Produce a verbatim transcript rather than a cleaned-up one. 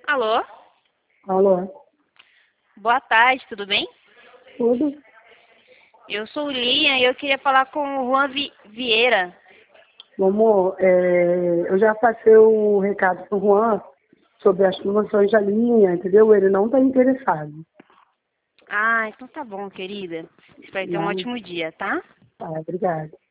Alô? Alô? Boa tarde, tudo bem? Tudo? Eu sou Lia e eu queria falar com o Juan Vi- Vieira. Meu amor, é, eu já passei o recado pro Juan sobre as promoções da linha, entendeu? Ele não está interessado. Ah, então tá bom, querida. Espero ter um Não? ótimo dia, tá? Tá, obrigada.